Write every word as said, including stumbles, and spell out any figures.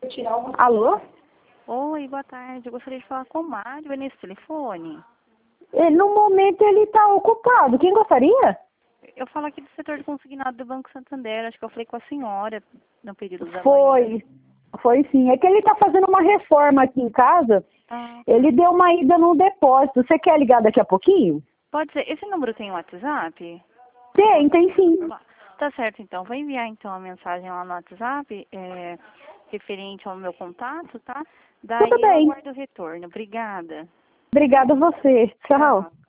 Alô? Oi, boa tarde. Eu gostaria de falar com o Mário. É nesse telefone? Ele, no momento ele está ocupado. Quem gostaria? Eu falo aqui do setor de consignado do Banco Santander. Acho que eu falei com a senhora no período da manhã. Foi. Foi sim. É que ele está fazendo uma reforma aqui em casa. Ah, Ele deu uma ida no depósito. Você quer ligar daqui a pouquinho? pode ser. Esse número tem WhatsApp? Tem, tem sim. Tá certo, então. Vou enviar, então, a mensagem lá no WhatsApp, é, referente ao meu contato, tá? Daí Tudo eu bem. aguardo o retorno. Obrigada. Obrigada a você. Tchau. Tchau.